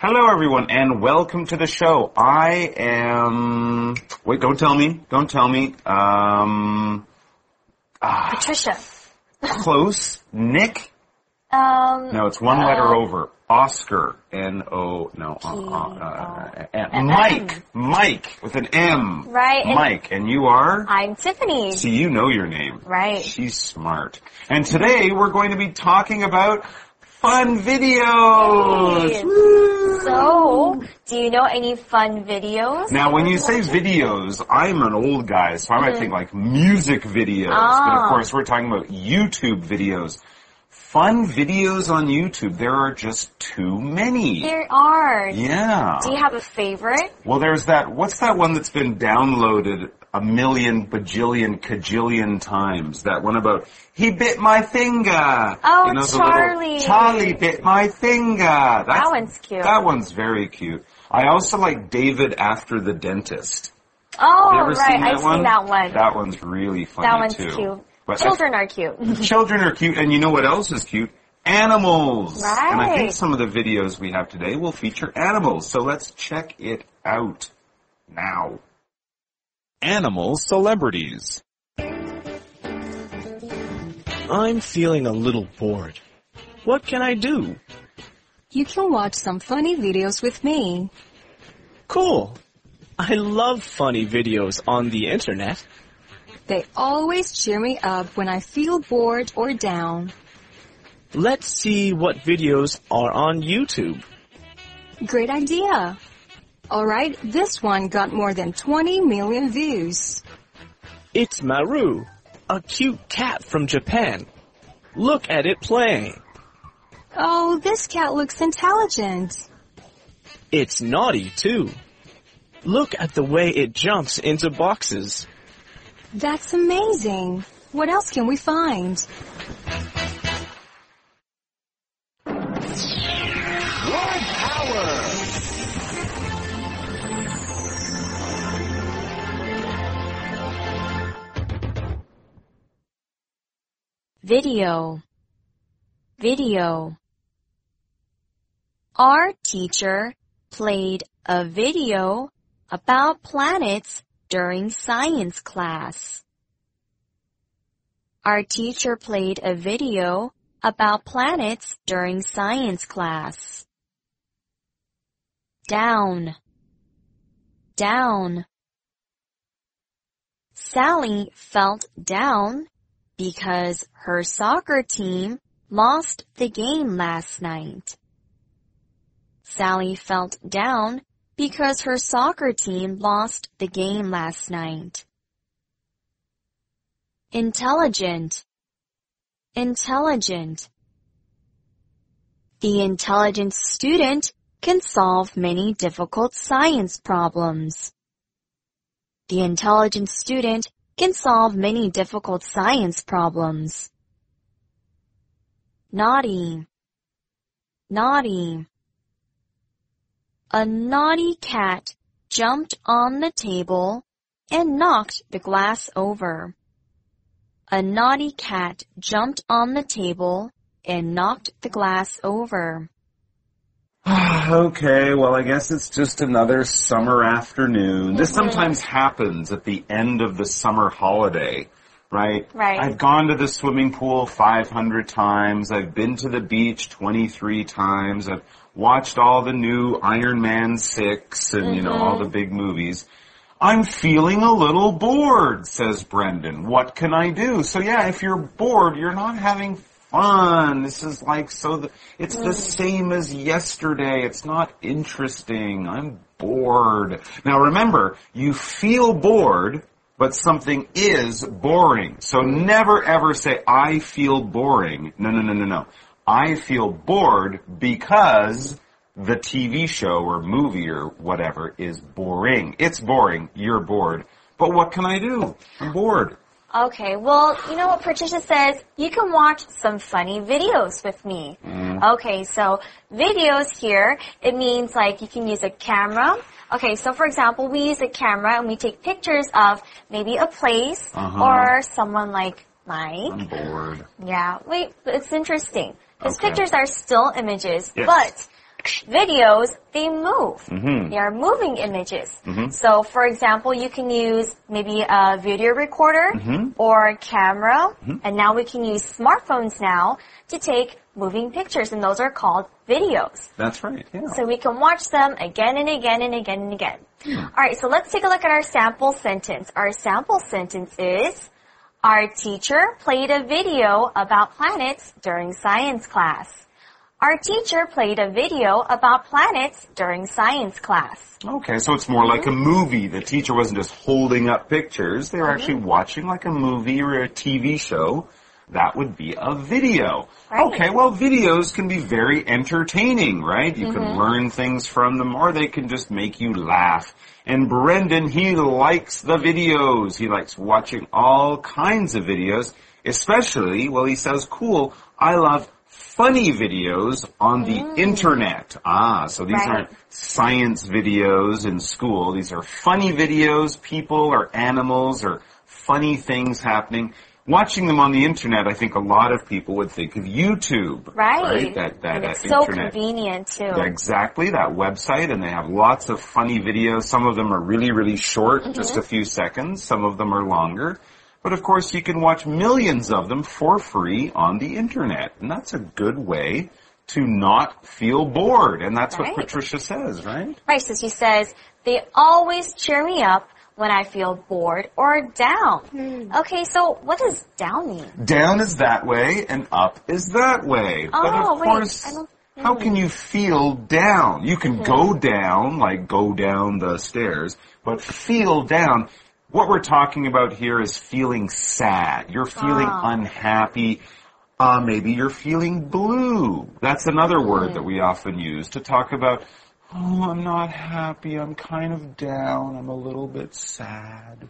Hello, everyone, and welcome to the show. I am... Wait, don't tell me. Don't tell me. Patricia. Close. Nick? No, it's one letter over. Oscar. N-O... No. Mike. Mike with an M. Right. Mike. And you are? I'm Tiffany. See, you know your name. Right. She's smart. And today we're going to be talking about fun videos. Hey. So, do you know any fun videos? Now, when you say videos, I'm an old guy, so I might think like music videos. But of course, we're talking about YouTube videos. Fun videos on YouTube, there are just too many. There are. Yeah. Do you have a favorite? Well, there's that, what's that one that's been downloaded a million, bajillion, cajillion times? That one about, he bit my finger. Oh, you know, Charlie. Charlie bit my finger. That one's cute. That one's very cute. I also like David After the Dentist. Oh, Have you ever right. seen that I've one? seen that one. That one's really funny, That one's too. cute. But Children are cute. Children are cute, and you know what else is cute? Animals. Right. And I think some of the videos we have today will feature animals, so let's check it out now. Animal celebrities. I'm feeling a little bored. What can I do? You can watch some funny videos with me. Cool. I love funny videos on the internet. They always cheer me up when I feel bored or down. Let's see what videos are on YouTube. Great idea. Alright, this one got more than 20 million views. It's Maru, a cute cat from Japan. Look at it playing. Oh, this cat looks intelligent. It's naughty, too. Look at the way it jumps into boxes. That's amazing. What else can we find? Video. Our teacher played a video about planets during science class. Our teacher played a video about planets during science class. Down. Sally felt down because her soccer team lost the game last night. Sally felt down because her soccer team lost the game last night. Intelligent. The intelligent student can solve many difficult science problems. The intelligent student can solve many difficult science problems. Naughty. A naughty cat jumped on the table and knocked the glass over. A naughty cat jumped on the table and knocked the glass over. Okay, well, I guess it's just another summer afternoon. This sometimes happens at the end of the summer holiday, right? Right. I've gone to the swimming pool 500 times. I've been to the beach 23 times. I've watched all the new Iron Man 6 and, you know, all the big movies. I'm feeling a little bored, says Brendan. What can I do? So yeah, if you're bored, you're not having fun. This is like, it's the same as yesterday. It's not interesting. I'm bored. Now remember, you feel bored, but something is boring. So never ever say, I feel boring. No. I feel bored because the TV show or movie or whatever is boring. It's boring. You're bored. But what can I do? I'm bored. Okay, well, you know what Patricia says? You can watch some funny videos with me. Okay, so videos here, it means like you can use a camera. Okay, so for example, we use a camera and we take pictures of maybe a place or someone like Mike. I'm bored. Yeah, wait, it's interesting. Because pictures are still images, Yes. but Videos, they move. They are moving images. So, for example, you can use maybe a video recorder or a camera, and now we can use smartphones now to take moving pictures, and those are called videos. That's right, yeah. So we can watch them again and again and again and again. All right, so let's take a look at our sample sentence. Our sample sentence is, our teacher played a video about planets during science class. Our teacher played a video about planets during science class. Okay, so it's more like a movie. The teacher wasn't just holding up pictures. They were actually watching like a movie or a TV show. That would be a video. Right. Okay, well, videos can be very entertaining, right? You can learn things from them, or they can just make you laugh. And Brendan, he likes the videos. He likes watching all kinds of videos, especially, well, he says, cool, I love funny videos on the internet. So these aren't science videos in school. These are funny videos, people or animals or funny things happening. Watching them on the internet, I think a lot of people would think of YouTube. Right. That it's so internet. convenient, too. Yeah, exactly, that website, and they have lots of funny videos. Some of them are really, really short, just a few seconds. Some of them are longer. But of course, you can watch millions of them for free on the internet. And that's a good way to not feel bored. And that's what Patricia says, right? Right, so she says, they always cheer me up when I feel bored or down. Okay, so what does down mean? Down is that way, and up is that way. Oh, but of wait, course, how can you feel down? You can go down, like go down the stairs, but feel down. What we're talking about here is feeling sad. You're feeling unhappy. Maybe you're feeling blue. That's another word that we often use to talk about, oh, I'm not happy. I'm kind of down. I'm a little bit sad.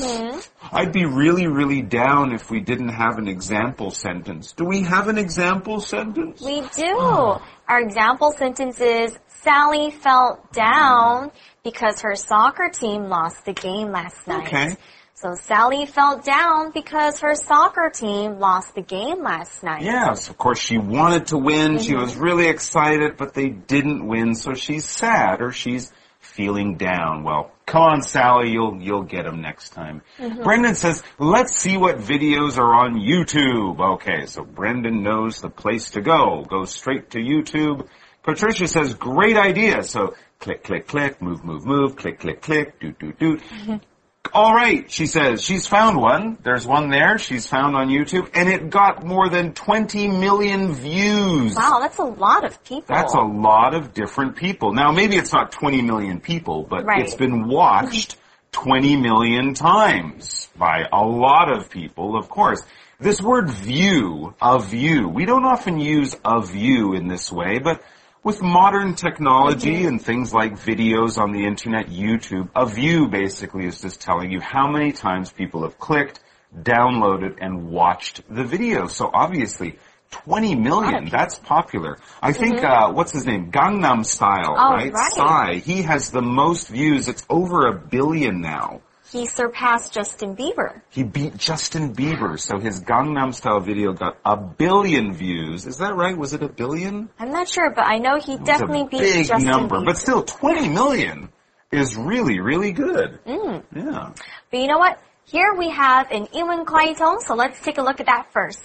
I'd be really, really down if we didn't have an example sentence. Do we have an example sentence? We do. Our example sentence is, Sally felt down because her soccer team lost the game last night. Okay. So Sally felt down because her soccer team lost the game last night. Yes, of course she wanted to win. She was really excited, but they didn't win, so she's sad or she's feeling down. Well, come on, Sally, you'll get them next time. Brendan says, let's see what videos are on YouTube. Okay, so Brendan knows the place to go. Go straight to YouTube. Patricia says, great idea. So click, click, click, move, move, move, click, click, click, doot, doot, doot. All right, she says, she's found one. There's one there she's found on YouTube, and it got more than 20 million views. Wow, that's a lot of people. That's a lot of different people. Now, maybe it's not 20 million people, but it's been watched 20 million times by a lot of people, of course. This word view, a view, we don't often use a view in this way, but with modern technology and things like videos on the internet, YouTube, a view basically is just telling you how many times people have clicked, downloaded, and watched the video. So obviously, 20 million, that's popular. I think, what's his name? Gangnam Style, right? Psy. He has the most views. It's over 1 billion now. He surpassed Justin Bieber. He beat Justin Bieber, so his Gangnam Style video got 1 billion views. Is that right? Was it 1 billion? I'm not sure, but I know he definitely beat Justin Bieber. Big number, but still 20 million is really, really good. Yeah. But you know what? Here we have an 英文快通, so let's take a look at that first.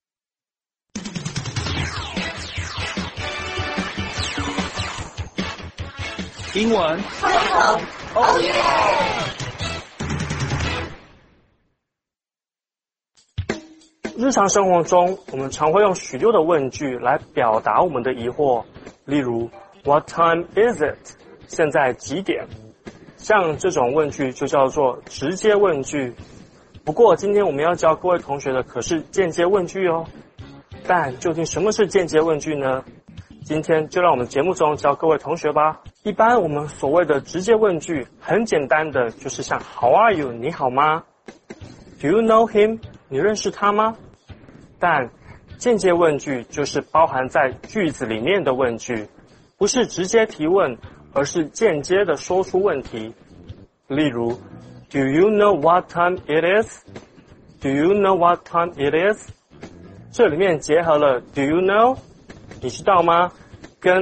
英文快通 Oh yeah! 日常生活中，我们常会用许多的问句来表达我们的疑惑，例如 What time is it？ 现在几点？像这种问句就叫做直接问句。不过今天我们要教各位同学的可是间接问句哦。但究竟什么是间接问句呢？今天就让我们节目中教各位同学吧。一般我们所谓的直接问句，很简单的就是像 How are you？ 你好吗？ Do you know him？ 你认识他吗？但间接问句就是包含在句子里面的问句，不是直接提问，而是间接的说出问题。例如 Do you know what time it is? Do you know what time it is? 这里面结合了 Do you know? 你知道吗？跟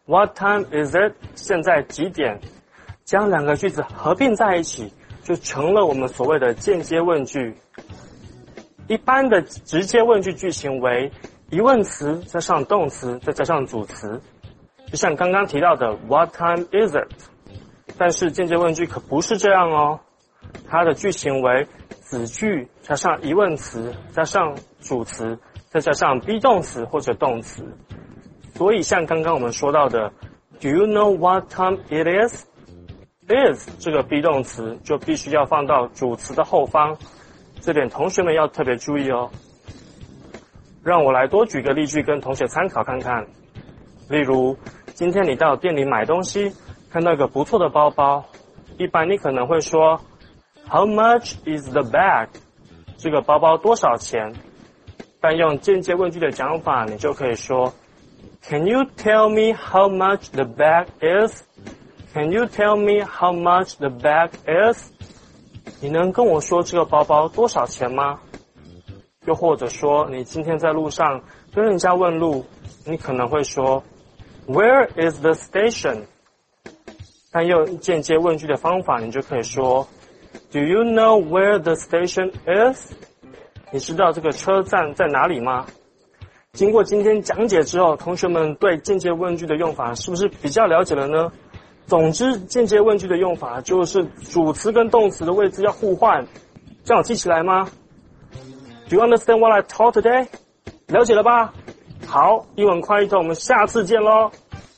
What time is it? 现在几点？将两个句子合并在一起，就成了我们所谓的间接问句。一般的直接问句句型为疑问词加上动词再加上主词，就像刚刚提到的 What time is it? 但是间接问句可不是这样哦，它的句型为子句加上疑问词加上主词再加上 be 动词或者动词。所以像刚刚我们说到的 Do you know what time it is? Is 这个 be 动词就必须要放到主词的后方，这点同学们要特别注意哦。让我来多举个例句跟同学参考看看。例如，今天你到店里买东西，看到一个不错的包包，一般你可能会说 How much is the bag? 这个包包多少钱？但用间接问句的讲法，你就可以说 Can you tell me how much the bag is? Can you tell me how much the bag is? 你能跟我说这个包包多少钱吗？又或者说，你今天在路上跟人家问路，你可能会说 Where is the station? 但用间接问句的方法，你就可以说 Do you know where the station is? 你知道这个车站在哪里吗？经过今天讲解之后，同学们对间接问句的用法是不是比较了解了呢？总之，间接问句的用法就是主词跟动词的位置要互换，这样有记起来吗？ Do you understand what I taught today? 了解了吧？好，英文快一通，我们下次见咯。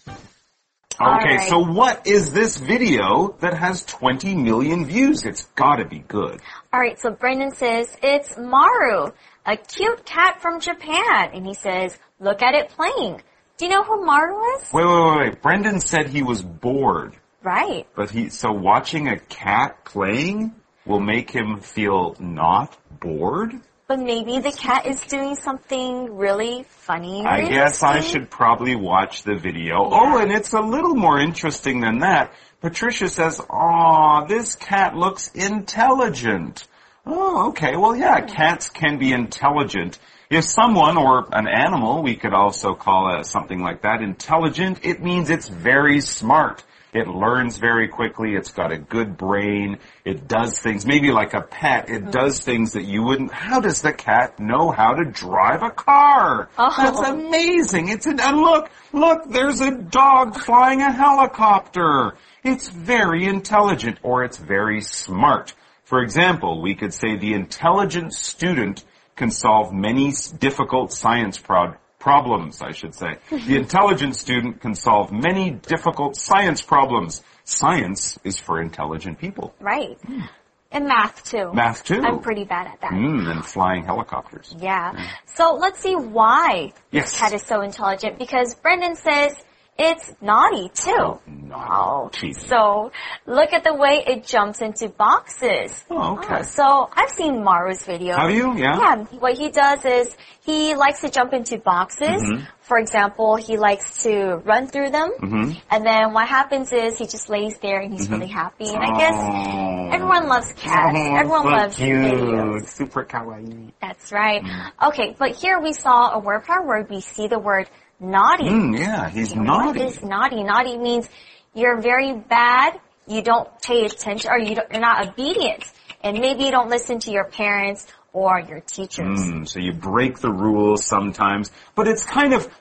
Okay, Alright. so what is this video that has 20 million views? It's gotta be good. Alright, so Brendan says, it's Maru, a cute cat from Japan. And he says, look at it playing. Do you know who Maru is? Wait. Brendan said he was bored. Right. But so watching a cat playing will make him feel not bored? But maybe the cat is doing something really funny. I guess I should probably watch the video. Oh, and it's a little more interesting than that. Patricia says, "Aw, this cat looks intelligent." Oh, okay. Well, yeah, cats can be intelligent. If someone or an animal, we could also call it something like that, intelligent, it means it's very smart. It learns very quickly. It's got a good brain. It does things, maybe like a pet. It does things that you wouldn't. How does the cat know how to drive a car? Oh. That's amazing. And look, there's a dog flying a helicopter. It's very intelligent, or it's very smart. For example, we could say the intelligent student can solve many difficult science problems, I should say. The intelligent student can solve many difficult science problems. Science is for intelligent people. Right. And math too. Math too. I'm pretty bad at that. And flying helicopters. Yeah. So let's see why Yes. this cat is so intelligent. Because Brendan says it's naughty too. Naughty. So look at the way it jumps into boxes. Oh, okay. So I've seen Maru's videos. Have you? Yeah. Yeah. What he does is he likes to jump into boxes. For example, he likes to run through them. And then what happens is he just lays there and he's really happy. And I guess everyone loves cats. Everyone loves videos. Super kawaii. That's right. Okay, but here we saw a word pair where we see the word naughty. Yeah, he's What naughty. is naughty? Naughty means you're very bad, you don't pay attention, or you're not obedient. And maybe you don't listen to your parents or your teachers. So you break the rules sometimes, but it's kind of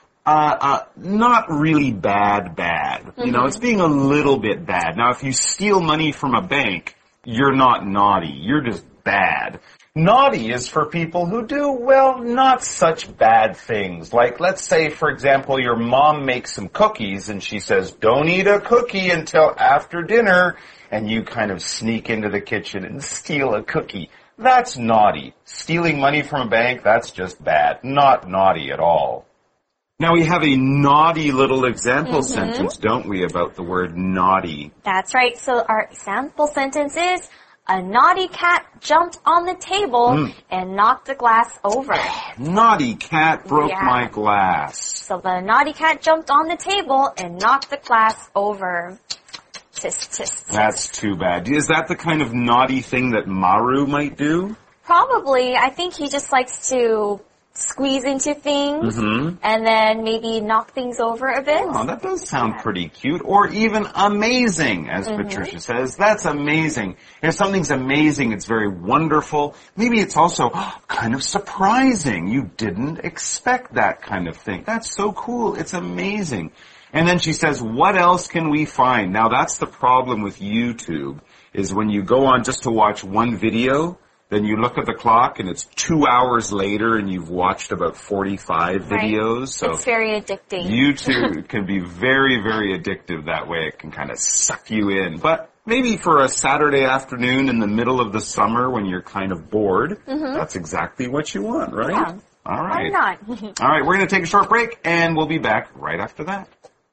not really bad. You know, it's being a little bit bad. Now, if you steal money from a bank, you're not naughty. You're just bad. Naughty is for people who do, well, not such bad things. Like, let's say, for example, your mom makes some cookies and she says, don't eat a cookie until after dinner, and you kind of sneak into the kitchen and steal a cookie. That's naughty. Stealing money from a bank, that's just bad. Not naughty at all. Now we have a naughty little example sentence, don't we, about the word naughty? That's right. So our example sentence is, a naughty cat jumped on the table and knocked the glass over. Naughty cat broke Yeah. my glass. So the naughty cat jumped on the table and knocked the glass over. Tisk, tisk, tisk. That's too bad. Is that the kind of naughty thing that Maru might do? Probably. I think he just likes to squeeze into things Mm-hmm. and then maybe knock things over a bit. Oh, that does sound pretty cute. Or even amazing, as Patricia says. That's amazing. If something's amazing, it's very wonderful. Maybe it's also kind of surprising. You didn't expect that kind of thing. That's so cool. It's amazing. And then she says, what else can we find? Now, that's the problem with YouTube, is when you go on just to watch one video, then you look at the clock and it's 2 hours later and you've watched about 45 videos. So it's very addicting. YouTube can be very, very addictive that way. It can kind of suck you in. But maybe for a Saturday afternoon in the middle of the summer when you're kind of bored, that's exactly what you want, right? Yeah. All right. Why not? All right, we're going to take a short break and we'll be back right after that.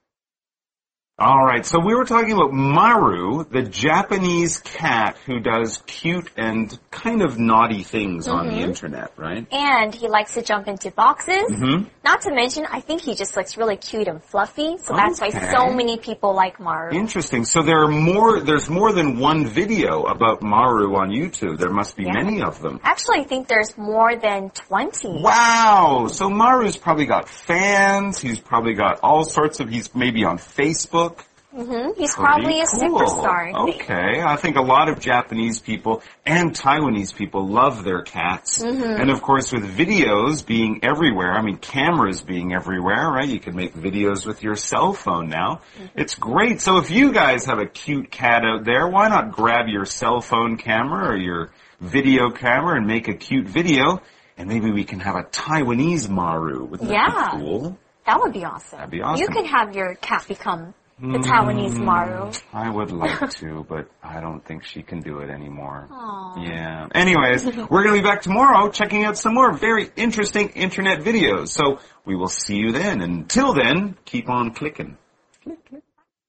All right, so we were talking about Maru, the Japanese cat who does cute and kind of naughty things on the internet, right? And he likes to jump into boxes. Not to mention, I think he just looks really cute and fluffy. So that's why so many people like Maru. Interesting. So there's more than one video about Maru on YouTube. There must be many of them. Actually, I think there's more than 20. Wow! So Maru's probably got fans. He's probably got all sorts of, he's maybe on Facebook. He's probably a Pretty cool. superstar. I think. Okay, I think a lot of Japanese people and Taiwanese people love their cats. And of course with videos being everywhere, I mean cameras being everywhere, right? You can make videos with your cell phone now. It's great. So if you guys have a cute cat out there, why not grab your cell phone camera or your video camera and make a cute video? And maybe we can have a Taiwanese Maru. Wouldn't that be cool? That would be awesome. That'd be awesome. You could have your cat become the Taiwanese Maru. I would like to, but I don't think she can do it anymore. Aww. Yeah. Anyways, we're going to be back tomorrow checking out some more very interesting internet videos. So we will see you then. Until then, keep on clicking. Click, click.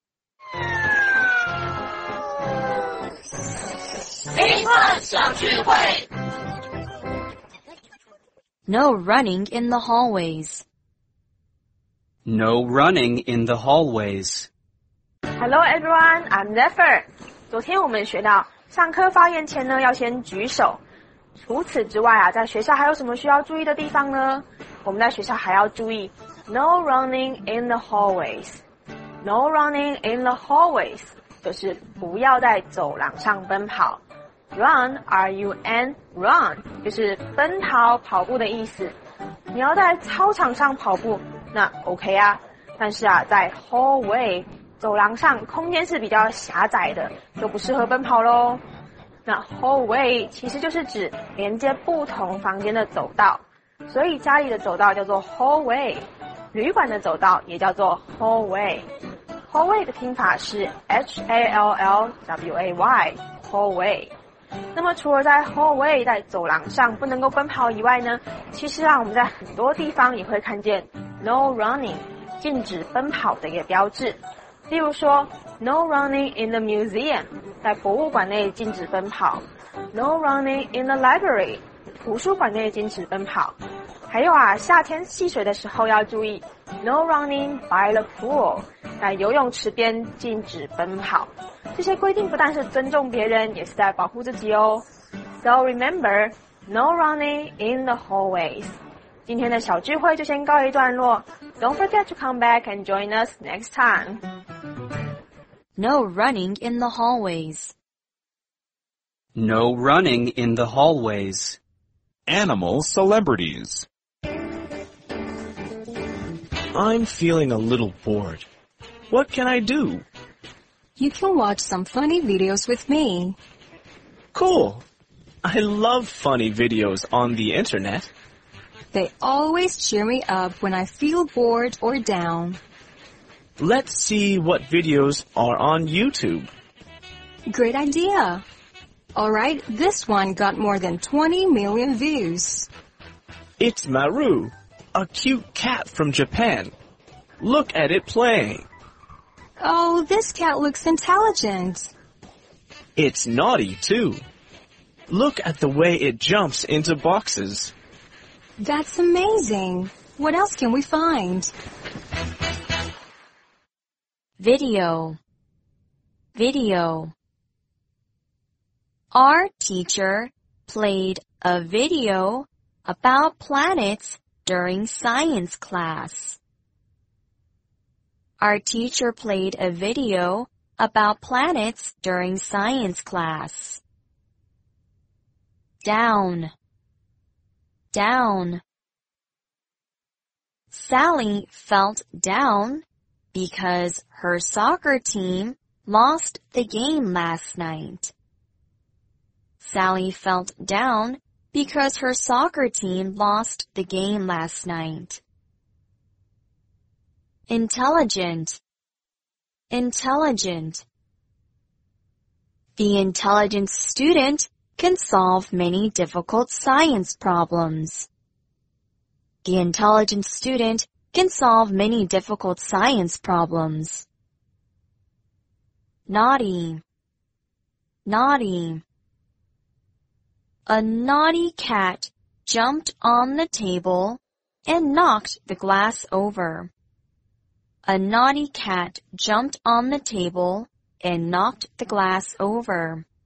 No running in the hallways. No running in the hallways. Hello everyone, I'm Zephyr. 昨天我们学到上课发言前呢要先举手。除此之外啊，在学校还有什么需要注意的地方呢？我们在学校还要注意 No running in the hallways. No running in the hallways 就是不要在走廊上奔跑。Run, R-U-N, run 就是奔逃、跑步的意思。你要在操场上跑步，那 OK 啊。但是啊，在 hallway 走廊上空间是比较狭窄的，就不适合奔跑咯。那 hallway 其实就是指连接不同房间的走道，所以家里的走道叫做 hallway， 旅馆的走道也叫做 hallway。hallway 的听法是 H-A-L-L-W-A-Y hallway。那么除了在 hallway 在走廊上不能够奔跑以外呢，其实啊我们在很多地方也会看见 no running 禁止奔跑的一个标志。例如说 no running in the museum 在博物馆内禁止奔跑， no running in the library 图书馆内禁止奔跑。还有啊，夏天戏水的时候要注意 no running by the pool 在游泳池边禁止奔跑。这些规定不但是尊重别人，也是在保护自己哦。So remember, no running in the hallways. 今天的小聚会就先告一段落。Don't forget to come back and join us next time. No running in the hallways. No running in the hallways. Animal celebrities. I'm feeling a little bored. What can I do? You can watch some funny videos with me. Cool. I love funny videos on the internet. They always cheer me up when I feel bored or down. Let's see what videos are on YouTube. Great idea. All right, this one got more than 20 million views. It's Maru, a cute cat from Japan. Look at it playing. Oh, this cat looks intelligent. It's naughty, too. Look at the way it jumps into boxes. That's amazing. What else can we find? Video. Video. Our teacher played a video about planets during science class. Our teacher played a video about planets during science class. Down, down. Sally felt down because her soccer team lost the game last night. Sally felt down because her soccer team lost the game last night. Intelligent, intelligent. The intelligent student can solve many difficult science problems. The intelligent student can solve many difficult science problems. Naughty, naughty. A naughty cat jumped on the table and knocked the glass over. A naughty cat jumped on the table and knocked the glass over.